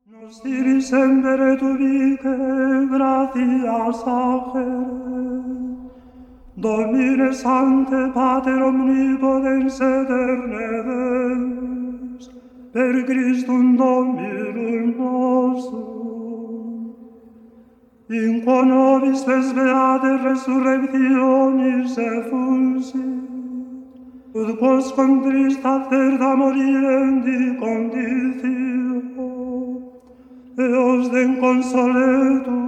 Nos diris embere tu vice, gratias acere. Domine Sancte Pater omnipotens eterne Deus, per Christum Dominum nostrum, in quo nobis ves beate resurrectionis effusi, ut quos contrista certa moriendi conditio, eos den consoletur